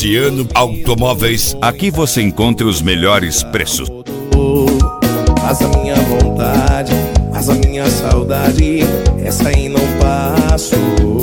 Cristiano Automóveis. Aqui você encontra os melhores preços. Faz a minha vontade, faz a minha saudade, essa aí não passou.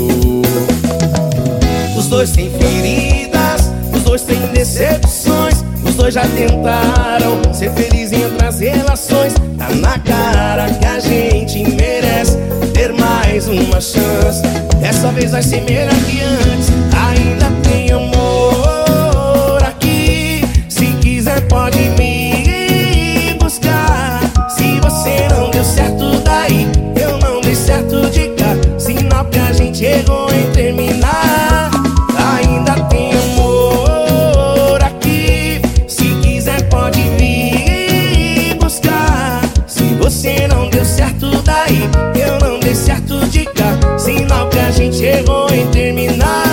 Os dois têm feridas, os dois têm decepções, os dois já tentaram ser felizes em outras relações. Tá na cara que a gente merece ter mais uma chance. Dessa vez vai ser melhor que antes. Ainda tem amor aqui. Se quiser pode me buscar. Se você não deu certo daí, eu não dei certo de cá. Sinal que a gente errou em terminar. Ainda tem amor aqui. Se quiser pode vir buscar. Se você não deu certo daí, eu não dei certo de cá. Sinal que a gente errou em terminar.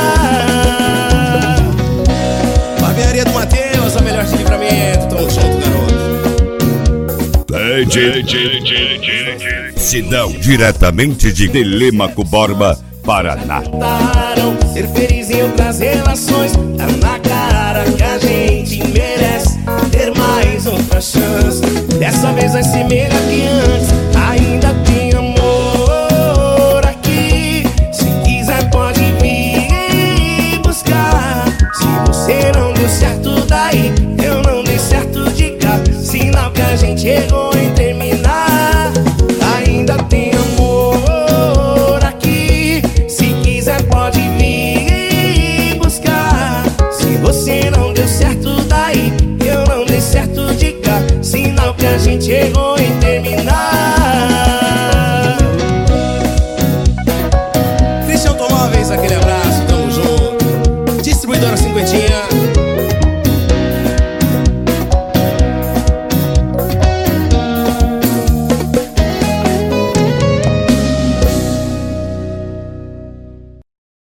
Barbearia do Matheus, a melhor de livramento. Tamo junto, garoto. Sidão, diretamente de Telêmaco Borba, Paraná. Ser feliz em outras relações. Tá na cara que a gente merece ter mais outra chance. Dessa vez vai ser melhor que antes. Ainda tem amor aqui. Se quiser pode vir buscar. Se você não deu certo daí, eu não dei certo de cá. Sinal que a gente errou em terminar. Ainda tem amor aqui. Se quiser pode vir buscar. Se você não deu certo daí, eu não dei certo de cá. Sinal que a gente errou em terminar. Cristiano Automóveis, aquele abraço, tamo junto. Distribuidora Cinquentinha.